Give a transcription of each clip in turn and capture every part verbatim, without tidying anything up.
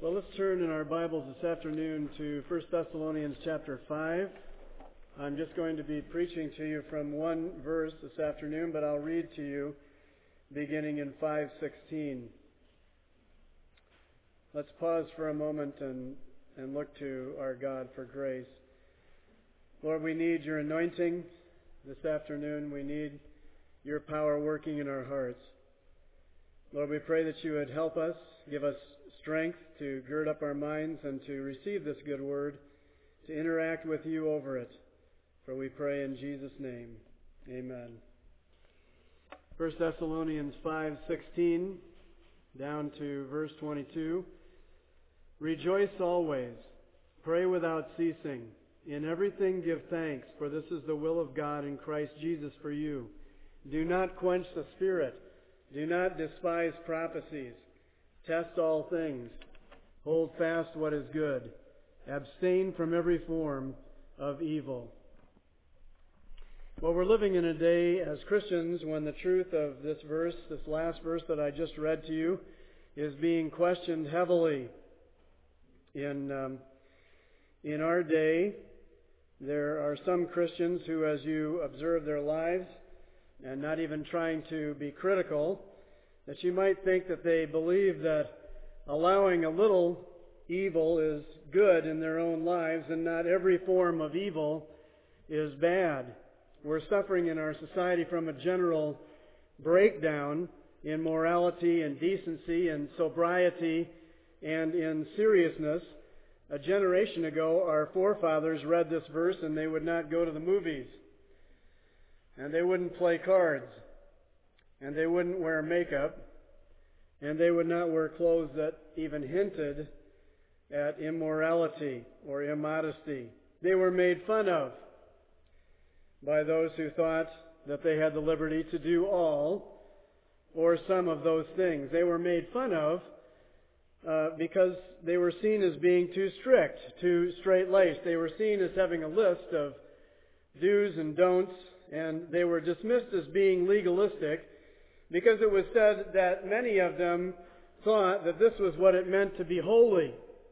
Well, let's turn in our Bibles this afternoon to First Thessalonians chapter five. I'm just going to be preaching to you from one verse this afternoon, but I'll read to you beginning in five sixteen. Let's pause for a moment and, and look to our God for grace. Lord, we need your anointing this afternoon. We need your power working in our hearts. Lord, we pray that you would help us, give us strength to gird up our minds and to receive this good word, to interact with you over it. For we pray in Jesus' name. Amen. First Thessalonians five sixteen down to verse twenty-two. Rejoice always, pray without ceasing. In everything give thanks, for this is the will of God in Christ Jesus for you. Do not quench the Spirit. Do not despise prophecies. Test all things. Hold fast what is good. Abstain from every form of evil. Well, we're living in a day as Christians when the truth of this verse, this last verse that I just read to you, is being questioned heavily. In, um, in our day, there are some Christians who, as you observe their lives, and not even trying to be critical, that you might think that they believe that allowing a little evil is good in their own lives and not every form of evil is bad. We're suffering in our society from a general breakdown in morality and decency and sobriety and in seriousness. A generation ago, our forefathers read this verse and they would not go to the movies. And they wouldn't play cards. And they wouldn't wear makeup. And they would not wear clothes that even hinted at immorality or immodesty. They were made fun of by those who thought that they had the liberty to do all or some of those things. They were made fun of uh, because they were seen as being too strict, too straight-laced. They were seen as having a list of do's and don'ts, and they were dismissed as being legalistic because it was said that many of them thought that this was what it meant to be holy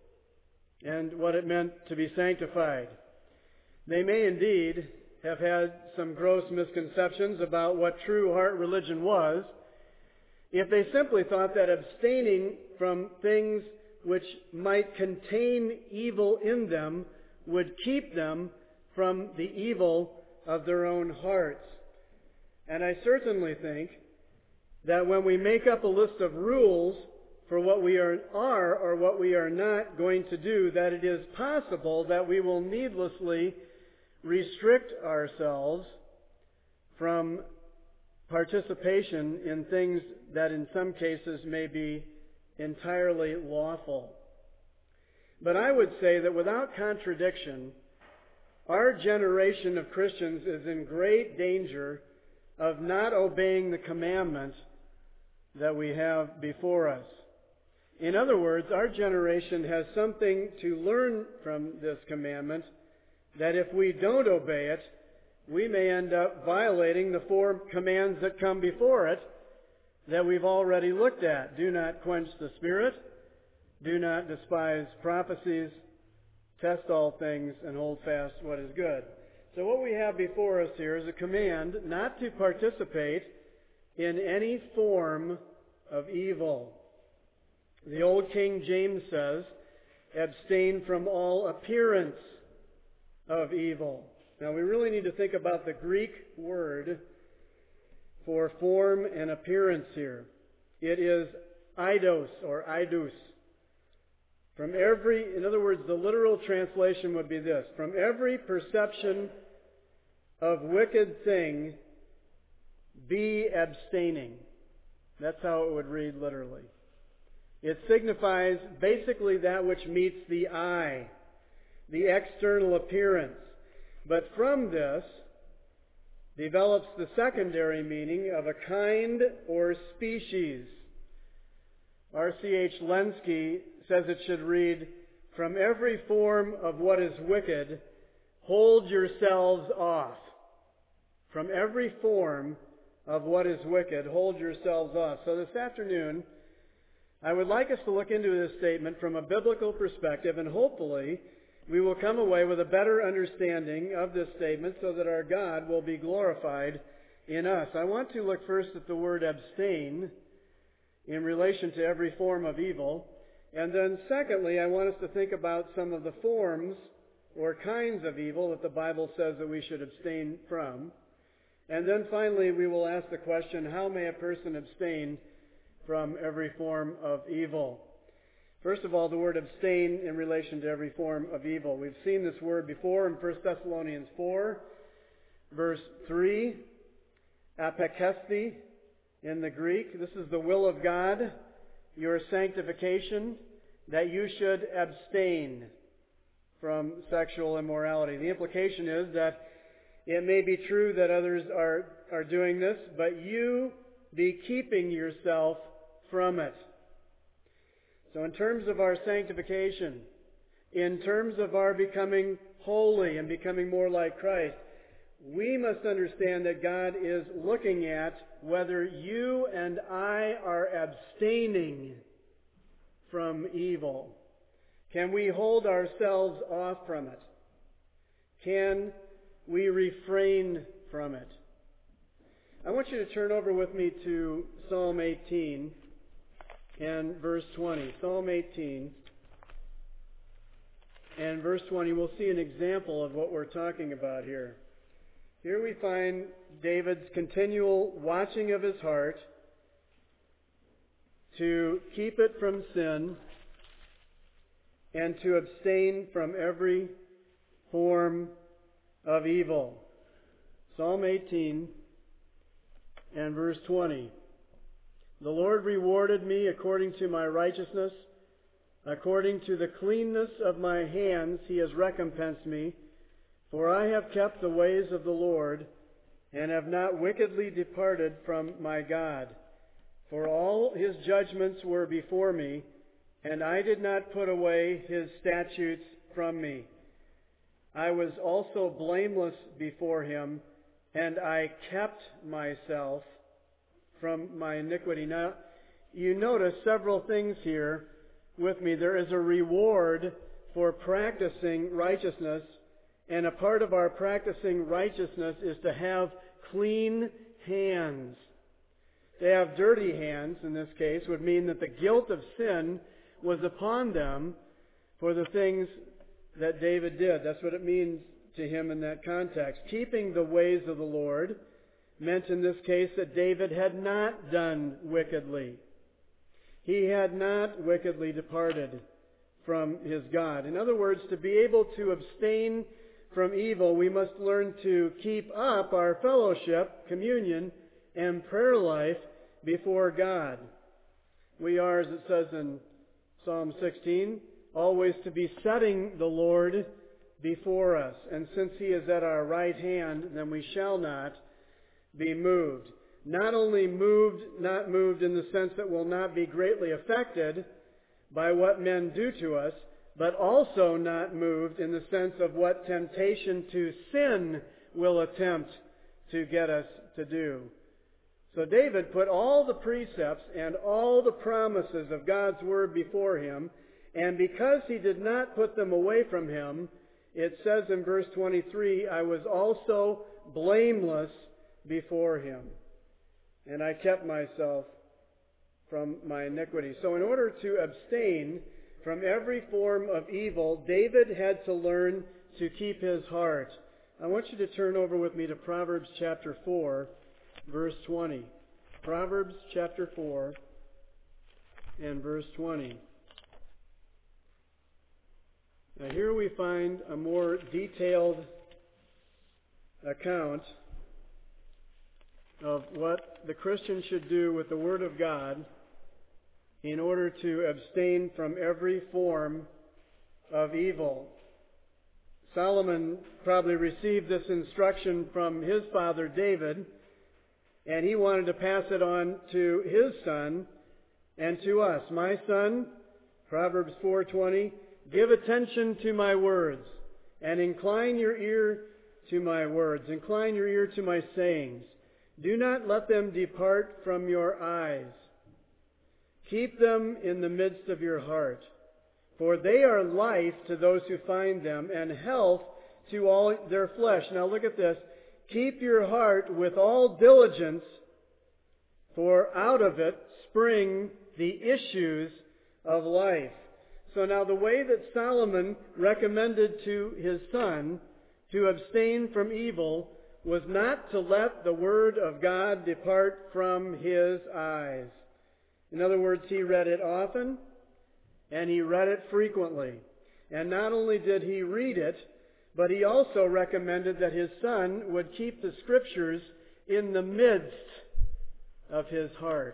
and what it meant to be sanctified. They may indeed have had some gross misconceptions about what true heart religion was if they simply thought that abstaining from things which might contain evil in them would keep them from the evil of their own hearts. And I certainly think that when we make up a list of rules for what we are, are or what we are not going to do, that it is possible that we will needlessly restrict ourselves from participation in things that in some cases may be entirely lawful. But I would say that without contradiction, our generation of Christians is in great danger of not obeying the commandment that we have before us. In other words, our generation has something to learn from this commandment, that if we don't obey it, we may end up violating the four commands that come before it that we've already looked at. Do not quench the Spirit. Do not despise prophecies. Test all things and hold fast what is good. So what we have before us here is a command not to participate in any form of evil. The old King James says, abstain from all appearance of evil. Now we really need to think about the Greek word for form and appearance here. It is eidos or eidous. From every, in other words, the literal translation would be this: from every perception of wicked thing, be abstaining. That's how it would read literally. It signifies basically that which meets the eye, the external appearance. But from this develops the secondary meaning of a kind or species. R C H Lenski says it should read, from every form of what is wicked, hold yourselves off. From every form of what is wicked, hold yourselves off. So this afternoon, I would like us to look into this statement from a biblical perspective, and hopefully we will come away with a better understanding of this statement so that our God will be glorified in us. I want to look first at the word abstain in relation to every form of evil. And then secondly, I want us to think about some of the forms or kinds of evil that the Bible says that we should abstain from. And then finally, we will ask the question, how may a person abstain from every form of evil? First of all, the word abstain in relation to every form of evil. We've seen this word before in First Thessalonians four, verse three, apekesthi in the Greek. This is the will of God, your sanctification, that you should abstain from sexual immorality. The implication is that it may be true that others are, are doing this, but you be keeping yourself from it. So in terms of our sanctification, in terms of our becoming holy and becoming more like Christ, we must understand that God is looking at whether you and I are abstaining from evil. Can we hold ourselves off from it? Can we refrain from it? I want you to turn over with me to Psalm eighteen and verse twenty. Psalm eighteen and verse twenty. We'll see an example of what we're talking about here. Here we find David's continual watching of his heart to keep it from sin and to abstain from every form of evil. Psalm eighteen and verse twenty. The Lord rewarded me according to my righteousness. According to the cleanness of my hands he has recompensed me. For I have kept the ways of the Lord, and have not wickedly departed from my God. For all his judgments were before me, and I did not put away his statutes from me. I was also blameless before him, and I kept myself from my iniquity. Now, you notice several things here with me. There is a reward for practicing righteousness, and a part of our practicing righteousness is to have clean hands. To have dirty hands, in this case, would mean that the guilt of sin was upon them for the things that David did. That's what it means to him in that context. Keeping the ways of the Lord meant in this case that David had not done wickedly. He had not wickedly departed from his God. In other words, to be able to abstain from evil, we must learn to keep up our fellowship, communion, and prayer life before God. We are, as it says in Psalm sixteen, always to be setting the Lord before us. And since he is at our right hand, then we shall not be moved. Not only moved, not moved in the sense that we'll not be greatly affected by what men do to us, but also not moved in the sense of what temptation to sin will attempt to get us to do. So David put all the precepts and all the promises of God's Word before him, and because he did not put them away from him, it says in verse twenty-three, I was also blameless before him, and I kept myself from my iniquity. So in order to abstain from every form of evil, David had to learn to keep his heart. I want you to turn over with me to Proverbs chapter four, verse twenty. Proverbs chapter four and verse twenty. Now here we find a more detailed account of what the Christian should do with the Word of God in order to abstain from every form of evil. Solomon probably received this instruction from his father David, and he wanted to pass it on to his son and to us. My son, Proverbs four twenty, give attention to my words, and incline your ear to my words. Incline your ear to my sayings. Do not let them depart from your eyes. Keep them in the midst of your heart, for they are life to those who find them, and health to all their flesh. Now look at this. Keep your heart with all diligence, for out of it spring the issues of life. So now the way that Solomon recommended to his son to abstain from evil was not to let the word of God depart from his eyes. In other words, he read it often and he read it frequently. And not only did he read it, but he also recommended that his son would keep the Scriptures in the midst of his heart.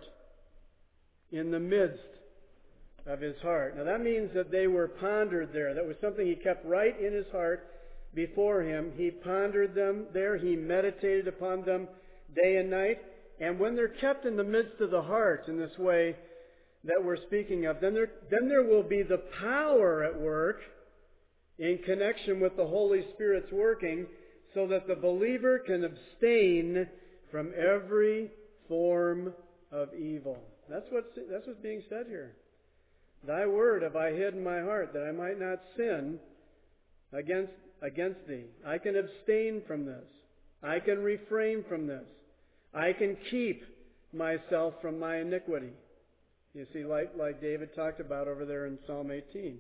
In the midst of his heart. Now that means that they were pondered there. That was something he kept right in his heart before him. He pondered them there. He meditated upon them day and night. And when they're kept in the midst of the heart in this way that we're speaking of, then there, then there will be the power at work in connection with the Holy Spirit's working, so that the believer can abstain from every form of evil. That's what's, that's what's being said here. Thy word have I hid in my heart, that I might not sin against, against thee. I can abstain from this. I can refrain from this. I can keep myself from my iniquity. You see, like, like David talked about over there in Psalm eighteen.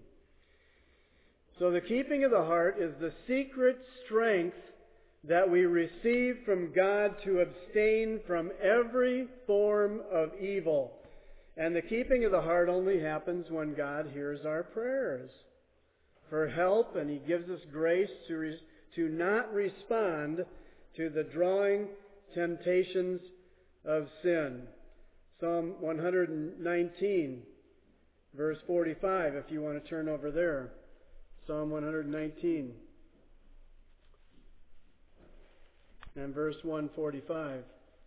So the keeping of the heart is the secret strength that we receive from God to abstain from every form of evil. And the keeping of the heart only happens when God hears our prayers for help, and He gives us grace to, re- to not respond to the drawing temptations of sin. Psalm one nineteen, verse forty-five, if you want to turn over there. Psalm one nineteen and verse one forty-five.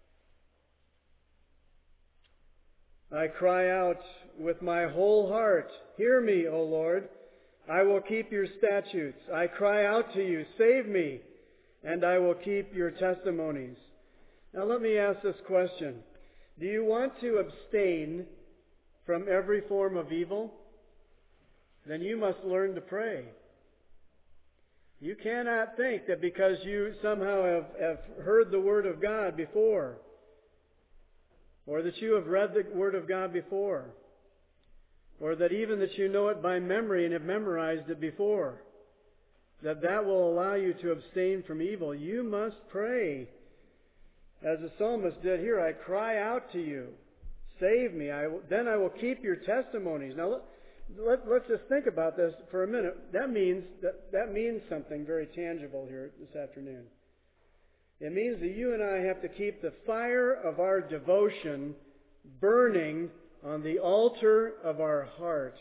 I cry out with my whole heart, hear me, O Lord. I will keep your statutes. I cry out to you, save me, and I will keep your testimonies. Now let me ask this question. Do you want to abstain from every form of evil? Then you must learn to pray. You cannot think that because you somehow have, have heard the Word of God before, or that you have read the Word of God before, or that even that you know it by memory and have memorized it before, that that will allow you to abstain from evil. You must pray. As the psalmist did here, I cry out to you, save me, I will, then I will keep your testimonies. Now let, let, let's just think about this for a minute. That means, that, that means something very tangible here this afternoon. It means that you and I have to keep the fire of our devotion burning on the altar of our heart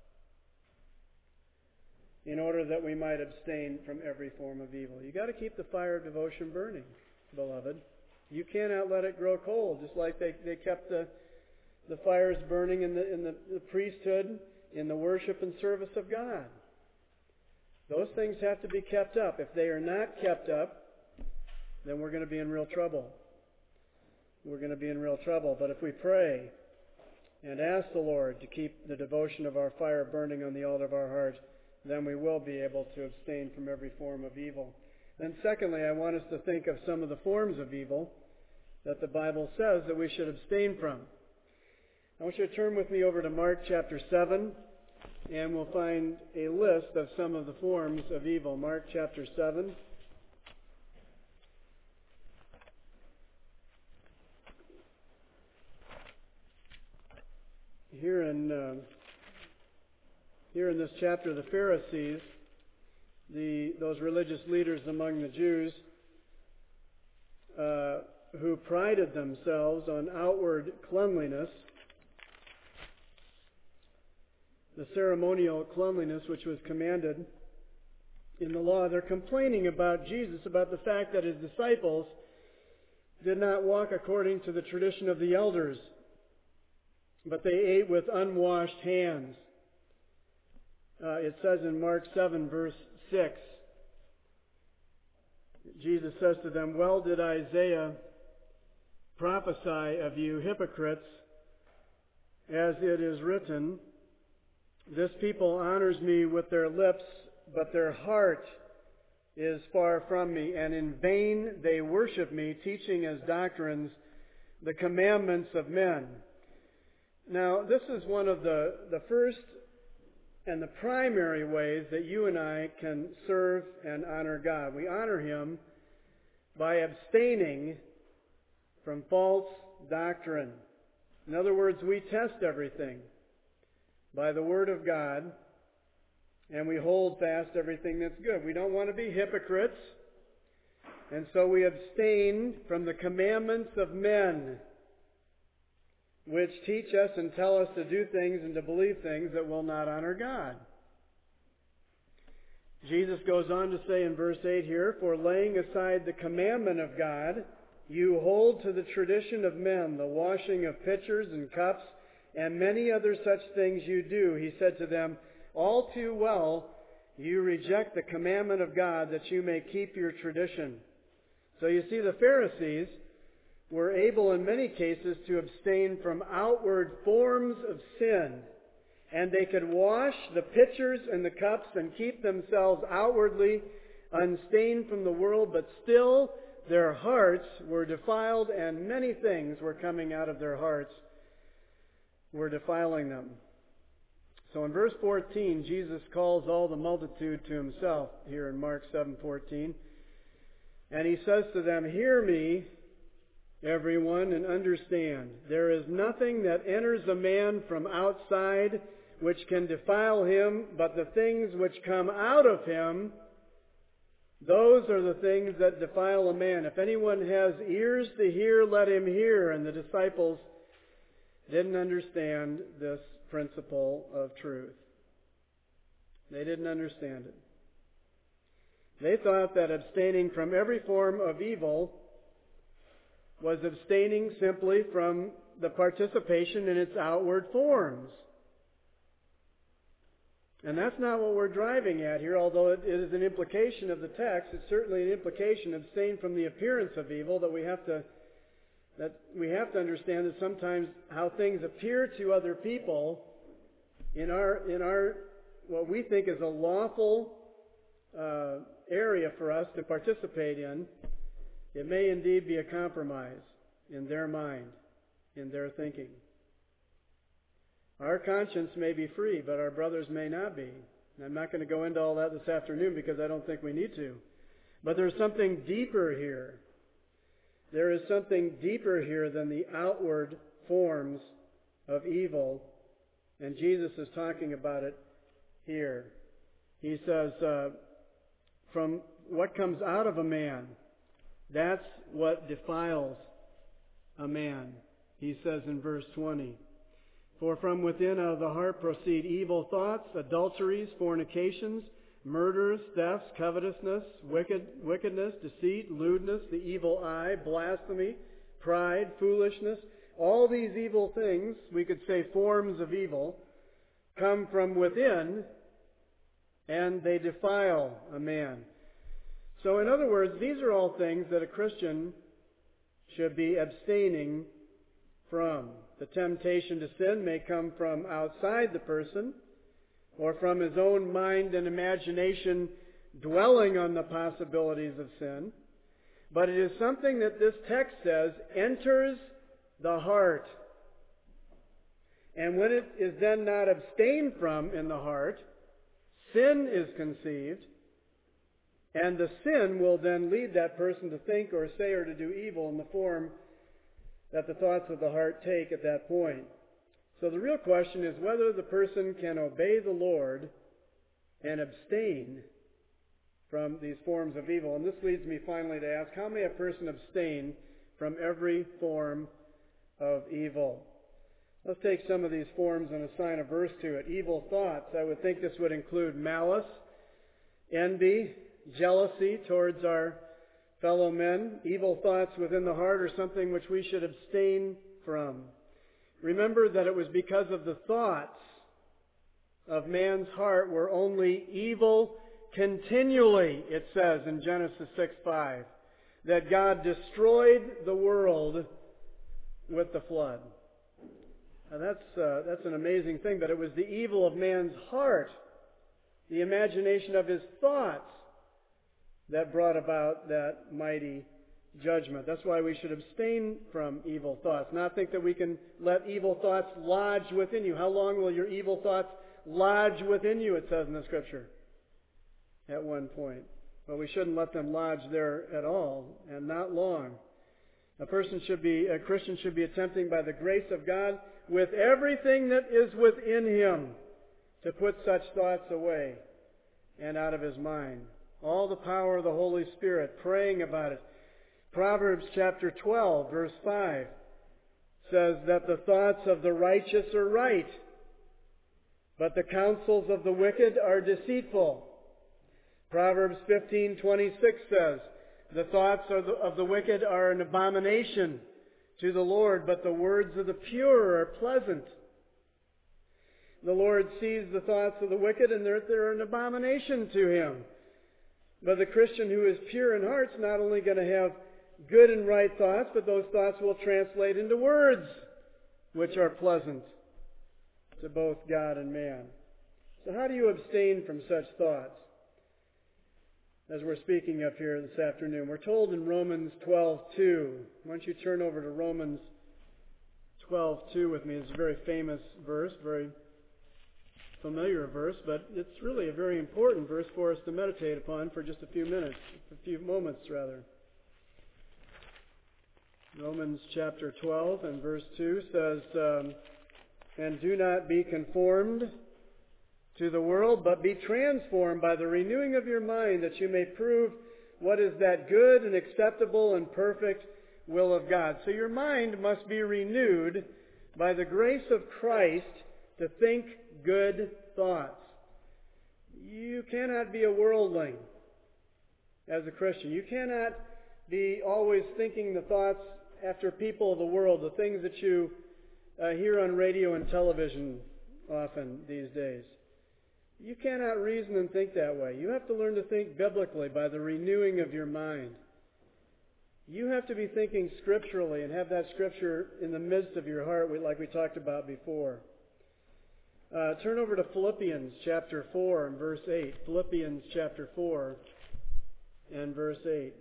in order that we might abstain from every form of evil. You've got to keep the fire of devotion burning, beloved. You cannot let it grow cold, just like they, they kept the, the fires burning in, the, in the, the priesthood, in the worship and service of God. Those things have to be kept up. If they are not kept up, then we're going to be in real trouble. We're going to be in real trouble. But if we pray and ask the Lord to keep the devotion of our fire burning on the altar of our heart, then we will be able to abstain from every form of evil. And secondly, I want us to think of some of the forms of evil that the Bible says that we should abstain from. I want you to turn with me over to Mark chapter seven, and we'll find a list of some of the forms of evil. Mark chapter seven. Here in uh, here in this chapter, the Pharisees, the those religious leaders among the Jews, uh, who prided themselves on outward cleanliness, the ceremonial cleanliness which was commanded in the law, they're complaining about Jesus, about the fact that his disciples did not walk according to the tradition of the elders, but they ate with unwashed hands. Uh, it says in Mark seven, verse six, Jesus says to them, well did Isaiah prophesy of you hypocrites, as it is written, this people honors me with their lips, but their heart is far from me, and in vain they worship me, teaching as doctrines the commandments of men. Now, this is one of the, the first and the primary ways that you and I can serve and honor God. We honor Him by abstaining from false doctrine. In other words, we test everything by the Word of God, and we hold fast everything that's good. We don't want to be hypocrites, and so we abstain from the commandments of men, which teach us and tell us to do things and to believe things that will not honor God. Jesus goes on to say in verse eight here, for laying aside the commandment of God, you hold to the tradition of men, the washing of pitchers and cups, and many other such things you do. He said to them, all too well, you reject the commandment of God that you may keep your tradition. So you see, the Pharisees were able in many cases to abstain from outward forms of sin. And they could wash the pitchers and the cups and keep themselves outwardly unstained from the world, but still their hearts were defiled, and many things were coming out of their hearts, were defiling them. So in verse fourteen, Jesus calls all the multitude to Himself here in Mark seven fourteen. And He says to them, hear me, everyone, and understand. There is nothing that enters a man from outside which can defile him, but the things which come out of him, those are the things that defile a man. If anyone has ears to hear, let him hear. And the disciples didn't understand this principle of truth. They didn't understand it. They thought that abstaining from every form of evil was abstaining simply from the participation in its outward forms. And that's not what we're driving at here, although it is an implication of the text. It's certainly an implication of abstain from the appearance of evil, that we have to that we have to understand that sometimes how things appear to other people in our in our what we think is a lawful uh, area for us to participate in, it may indeed be a compromise in their mind, in their thinking. Our conscience may be free, but our brothers may not be. And I'm not going to go into all that this afternoon because I don't think we need to. But there's something deeper here. There is something deeper here than the outward forms of evil. And Jesus is talking about it here. He says, uh, from what comes out of a man, that's what defiles a man. He says in verse twenty, for from within out of the heart proceed evil thoughts, adulteries, fornications, murders, thefts, covetousness, wicked, wickedness, deceit, lewdness, the evil eye, blasphemy, pride, foolishness. All these evil things, we could say forms of evil, come from within, and they defile a man. So in other words, these are all things that a Christian should be abstaining from. The temptation to sin may come from outside the person, or from his own mind and imagination dwelling on the possibilities of sin. But it is something that this text says enters the heart. And when it is then not abstained from in the heart, sin is conceived, and the sin will then lead that person to think or say or to do evil in the form that the thoughts of the heart take at that point. So the real question is whether the person can obey the Lord and abstain from these forms of evil. And this leads me finally to ask, how may a person abstain from every form of evil? Let's take some of these forms and assign a verse to it. Evil thoughts. I would think this would include malice, envy, jealousy towards our fellow men. Evil thoughts within the heart are something which we should abstain from. Remember that it was because of the thoughts of man's heart were only evil continually, it says in Genesis six five, that God destroyed the world with the flood. Now that's, uh, that's an amazing thing, but it was the evil of man's heart, the imagination of his thoughts, that brought about that mighty judgment. That's why we should abstain from evil thoughts, not think that we can let evil thoughts lodge within you. How long will your evil thoughts lodge within you, it says in the Scripture, at one point. But we shouldn't let them lodge there at all, and not long. A person should be, a Christian should be attempting by the grace of God with everything that is within him to put such thoughts away and out of his mind. All the power of the Holy Spirit, praying about it. Proverbs chapter twelve, verse five says that the thoughts of the righteous are right, but the counsels of the wicked are deceitful. Proverbs fifteen twenty-six says, the thoughts of the, of the wicked are an abomination to the Lord, but the words of the pure are pleasant. The Lord sees the thoughts of the wicked, and they're, they're an abomination to Him. But the Christian who is pure in heart is not only going to have good and right thoughts, but those thoughts will translate into words which are pleasant to both God and man. So how do you abstain from such thoughts? As we're speaking up here this afternoon, we're told in Romans twelve two. Why don't you turn over to Romans twelve two with me? It's a very famous verse, very familiar verse, but it's really a very important verse for us to meditate upon for just a few minutes, a few moments rather. Romans chapter twelve and verse two says, um, and do not be conformed to the world, but be transformed by the renewing of your mind, that you may prove what is that good and acceptable and perfect will of God. So your mind must be renewed by the grace of Christ to think good thoughts. You cannot be a worldling as a Christian. You cannot be always thinking the thoughts after people of the world, the things that you uh, hear on radio and television often these days. You cannot reason and think that way. You have to learn to think biblically by the renewing of your mind. You have to be thinking scripturally and have that scripture in the midst of your heart, like we talked about before. Uh, turn over to Philippians chapter four and verse eight. Philippians chapter four and verse eight.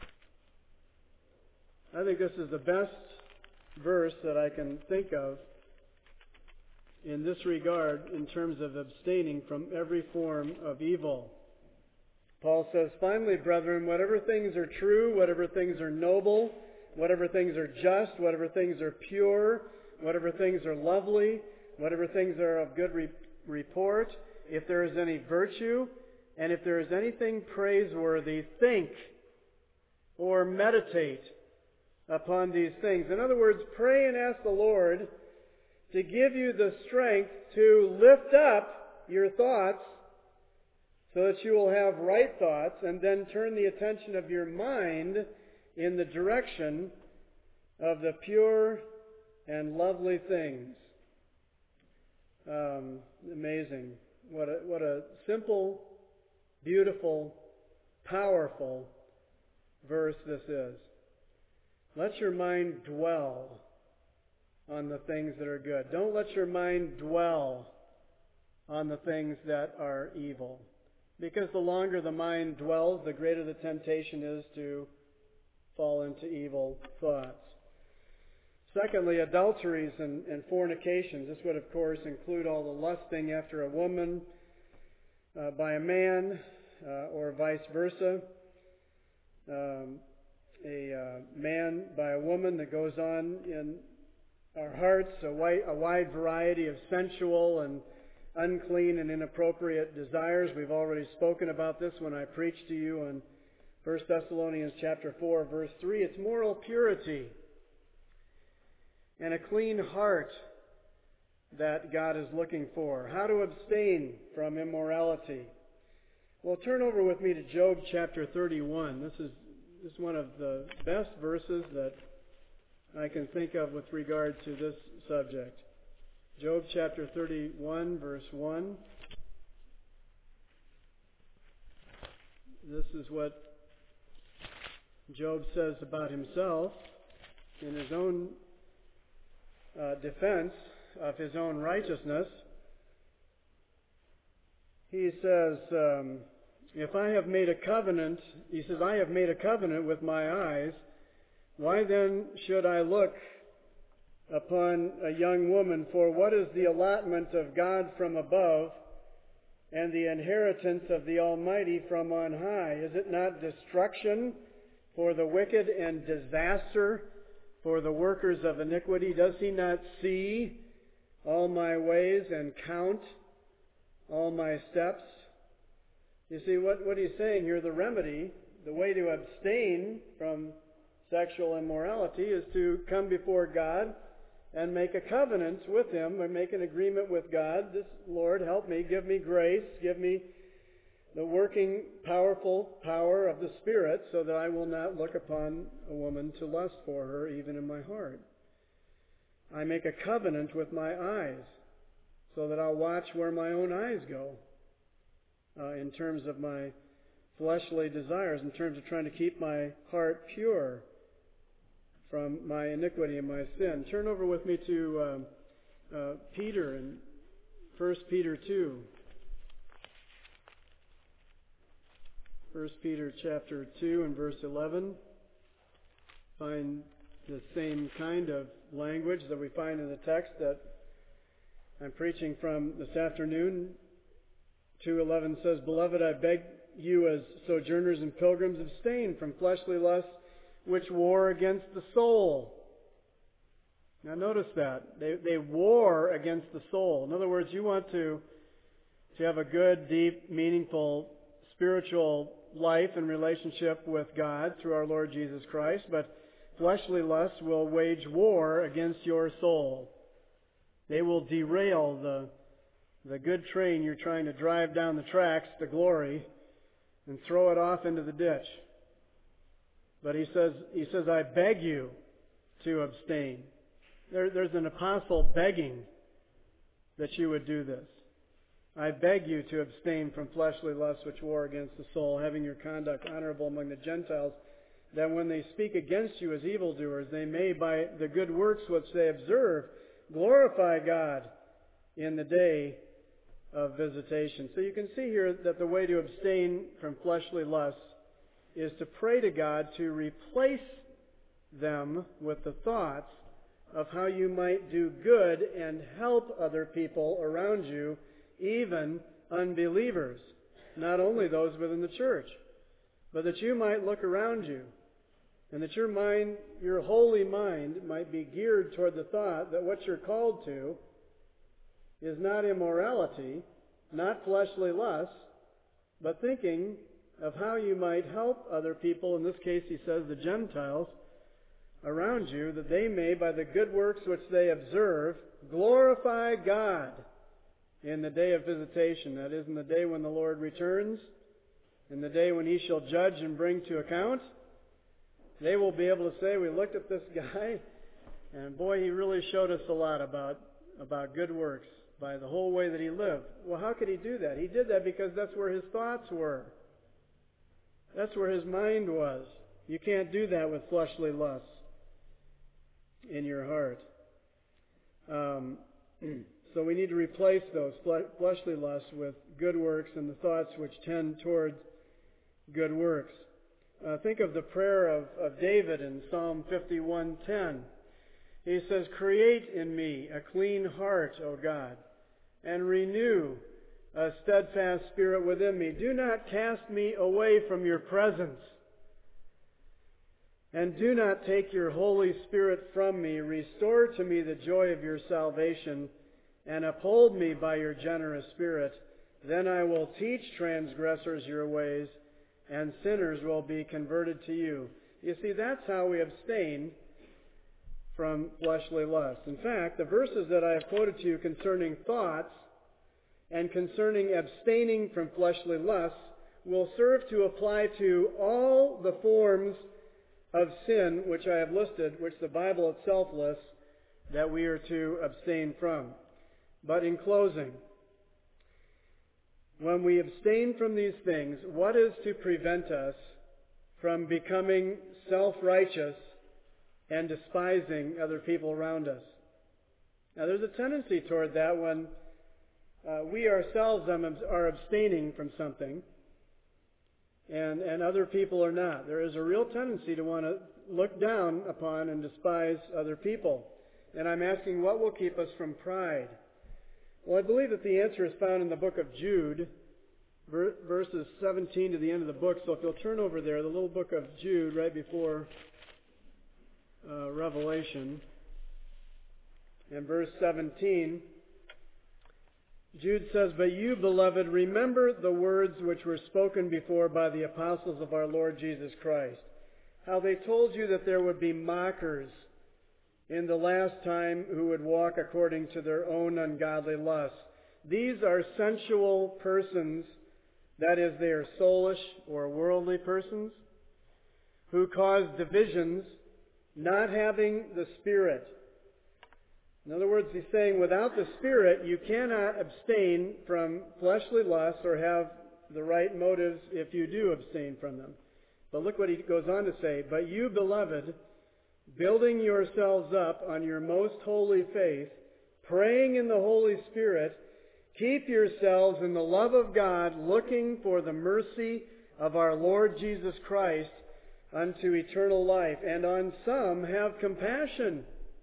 I think this is the best verse that I can think of in this regard in terms of abstaining from every form of evil. Paul says, finally, brethren, whatever things are true, whatever things are noble, whatever things are just, whatever things are pure, whatever things are lovely, whatever things are of good re- report, if there is any virtue, and if there is anything praiseworthy, think or meditate upon these things. In other words, pray and ask the Lord to give you the strength to lift up your thoughts so that you will have right thoughts, and then turn the attention of your mind in the direction of the pure and lovely things. Um, amazing. What a, what a simple, beautiful, powerful verse this is. Let your mind dwell on the things that are good. Don't let your mind dwell on the things that are evil. Because the longer the mind dwells, the greater the temptation is to fall into evil thoughts. Secondly, adulteries and, and fornications. This would, of course, include all the lusting after a woman uh, by a man uh, or vice versa. Um, a uh, man by a woman that goes on in our hearts, a wide, a wide variety of sensual and unclean and inappropriate desires. We've already spoken about this when I preached to you on First Thessalonians chapter four, verse three. It's moral purity and a clean heart that God is looking for. How to abstain from immorality. Well, turn over with me to Job chapter thirty-one. This is, this is one of the best verses that I can think of with regard to this subject. Job chapter thirty-one, verse one. This is what Job says about himself in his own uh, defense of his own righteousness. He says, um, if I have made a covenant, he says, I have made a covenant with my eyes, why then should I look upon a young woman? For what is the allotment of God from above, and the inheritance of the Almighty from on high? Is it not destruction for the wicked and disaster for the workers of iniquity? Does he not see all my ways and count all my steps? You see, what, what he's saying here, the remedy, the way to abstain from sexual immorality is to come before God and make a covenant with Him, or make an agreement with God. This, Lord, help me, give me grace, give me the working, powerful power of the Spirit so that I will not look upon a woman to lust for her, even in my heart. I make a covenant with my eyes so that I'll watch where my own eyes go uh, in terms of my fleshly desires, in terms of trying to keep my heart pure from my iniquity and my sin. Turn over with me to um, uh, Peter in First Peter two. First Peter chapter two and verse eleven. Find the same kind of language that we find in the text that I'm preaching from this afternoon. two eleven says, Beloved, I beg you as sojourners and pilgrims, abstain from fleshly lusts which war against the soul. Now notice that. They, they war against the soul. In other words, you want to, to have a good, deep, meaningful, spiritual life and relationship with God through our Lord Jesus Christ, but fleshly lusts will wage war against your soul. They will derail the, the good train you're trying to drive down the tracks to glory and throw it off into the ditch. But he says, he says, I beg you to abstain. There, there's an apostle begging that you would do this. I beg you to abstain from fleshly lusts which war against the soul, having your conduct honorable among the Gentiles, that when they speak against you as evildoers, they may, by the good works which they observe, glorify God in the day of visitation. So you can see here that the way to abstain from fleshly lusts is to pray to God to replace them with the thoughts of how you might do good and help other people around you, even unbelievers, not only those within the church, but that you might look around you and that your mind, your holy mind, might be geared toward the thought that what you're called to is not immorality, not fleshly lusts, but thinking of how you might help other people, in this case he says the Gentiles, around you, that they may, by the good works which they observe, glorify God in the day of visitation. That is, in the day when the Lord returns, in the day when He shall judge and bring to account. They will be able to say, we looked at this guy, and boy, he really showed us a lot about, about good works by the whole way that he lived. Well, how could he do that? He did that because that's where his thoughts were. That's where his mind was. You can't do that with fleshly lusts in your heart. Um, so we need to replace those fleshly lusts with good works and the thoughts which tend towards good works. Uh, think of the prayer of, of David in Psalm fifty-one ten. He says, Create in me a clean heart, O God, and renew a steadfast spirit within me. Do not cast me away from your presence, and do not take your Holy Spirit from me. Restore to me the joy of your salvation, and uphold me by your generous Spirit. Then I will teach transgressors your ways, and sinners will be converted to you. You see, that's how we abstain from fleshly lust. In fact, the verses that I have quoted to you concerning thoughts and concerning abstaining from fleshly lusts will serve to apply to all the forms of sin which I have listed, which the Bible itself lists, that we are to abstain from. But in closing, when we abstain from these things, what is to prevent us from becoming self-righteous and despising other people around us? Now, there's a tendency toward that when uh, we ourselves are abstaining from something and, and other people are not. There is a real tendency to want to look down upon and despise other people. And I'm asking, what will keep us from pride? Well, I believe that the answer is found in the book of Jude, verses seventeen to the end of the book. So if you'll turn over there, the little book of Jude right before uh, Revelation, and verse seventeen, Jude says, "But you, beloved, remember the words which were spoken before by the apostles of our Lord Jesus Christ, how they told you that there would be mockers in the last time who would walk according to their own ungodly lusts. These are sensual persons, that is, they are soulish or worldly persons, who cause divisions, not having the Spirit." In other words, he's saying without the Spirit, you cannot abstain from fleshly lusts or have the right motives if you do abstain from them. But look what he goes on to say, "But you, beloved, building yourselves up on your most holy faith, praying in the Holy Spirit, keep yourselves in the love of God, looking for the mercy of our Lord Jesus Christ unto eternal life. And on some have compassion,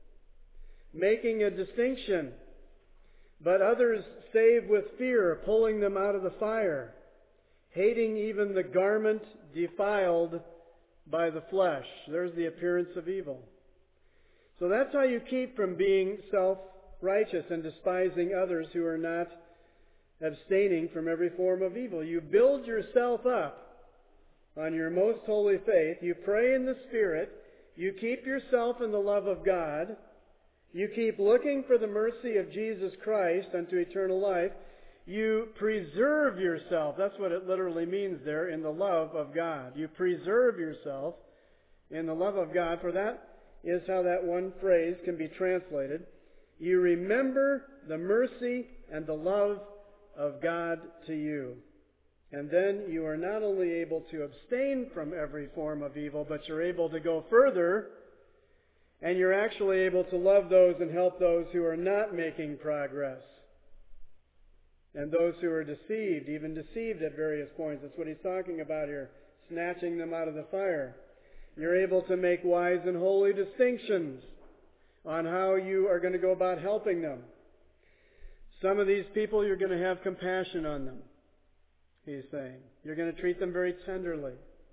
making a distinction, but others save with fear, pulling them out of the fire, hating even the garment defiled by the flesh." There's the appearance of evil. So that's how you keep from being self-righteous and despising others who are not abstaining from every form of evil. You build yourself up on your most holy faith. You pray in the Spirit. You keep yourself in the love of God. You keep looking for the mercy of Jesus Christ unto eternal life. You preserve yourself. That's what it literally means there, in the love of God. You preserve yourself in the love of God, for that is how that one phrase can be translated. You remember the mercy and the love of God to you. And then you are not only able to abstain from every form of evil, but you're able to go further, and you're actually able to love those and help those who are not making progress, and those who are deceived, even deceived at various points. That's what he's talking about here, snatching them out of the fire. You're able to make wise and holy distinctions on how you are going to go about helping them. Some of these people, you're going to have compassion on them, he's saying. You're going to treat them very tenderly.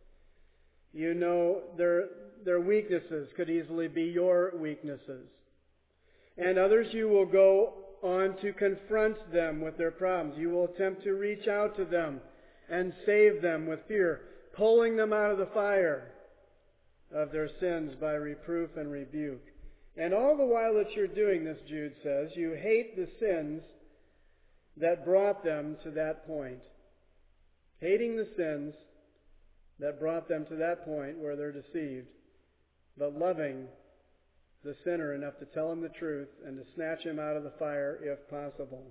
You know their, their weaknesses could easily be your weaknesses. And others, you will go on to confront them with their problems. You will attempt to reach out to them and save them with fear, pulling them out of the fire of their sins by reproof and rebuke. And all the while that you're doing this, Jude says, you hate the sins that brought them to that point. Hating the sins that brought them to that point where they're deceived, but loving the sinner enough to tell him the truth and to snatch him out of the fire if possible.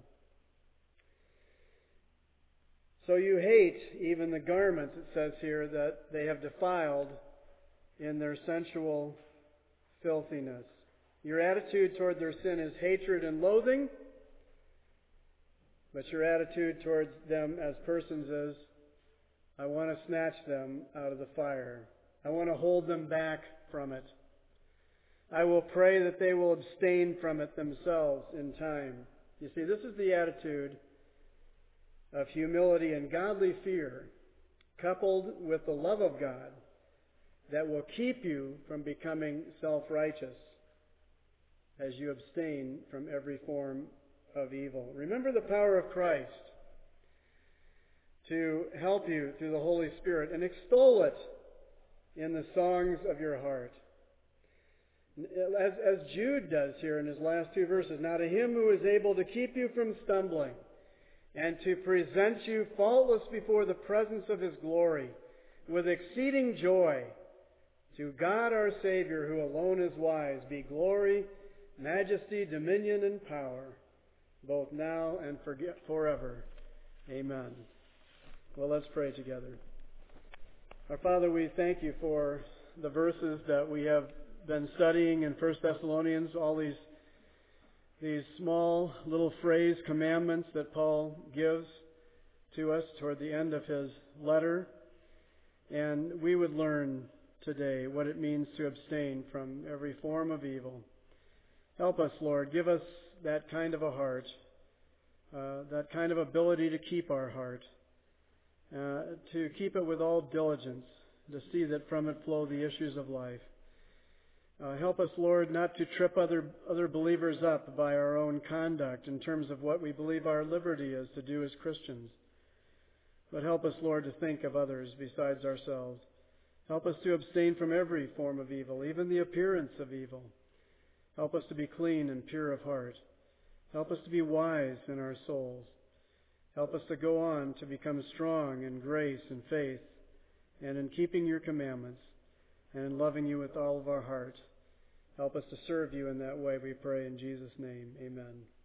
So you hate even the garments, it says here, that they have defiled in their sensual filthiness. Your attitude toward their sin is hatred and loathing, but your attitude towards them as persons is, I want to snatch them out of the fire. I want to hold them back from it. I will pray that they will abstain from it themselves in time. You see, this is the attitude of humility and godly fear, coupled with the love of God, that will keep you from becoming self-righteous as you abstain from every form of evil. Remember the power of Christ to help you through the Holy Spirit, and extol it in the songs of your heart. As, as Jude does here in his last two verses, now to him who is able to keep you from stumbling and to present you faultless before the presence of his glory with exceeding joy, to God our Savior, who alone is wise, be glory, majesty, dominion, and power, both now and forever. Amen. Well, let's pray together. Our Father, we thank you for the verses that we have been studying in First Thessalonians, all these these small little phrase commandments that Paul gives to us toward the end of his letter, and we would learn today what it means to abstain from every form of evil. Help us, Lord. Give us that kind of a heart, uh, that kind of ability to keep our heart, uh, to keep it with all diligence, to see that from it flow the issues of life. Uh, help us, Lord, not to trip other other believers up by our own conduct in terms of what we believe our liberty is to do as Christians. But help us, Lord, to think of others besides ourselves. Help us to abstain from every form of evil, even the appearance of evil. Help us to be clean and pure of heart. Help us to be wise in our souls. Help us to go on to become strong in grace and faith and in keeping your commandments and in loving you with all of our heart. Help us to serve you in that way, we pray in Jesus' name. Amen.